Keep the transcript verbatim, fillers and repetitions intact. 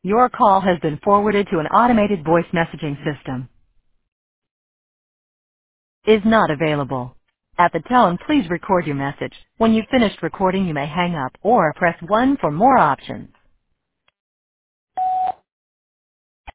Your call has been forwarded to an automated voice messaging system. Is not available. At the tone, please record your message. When you've finished recording, you may hang up or press one for more options.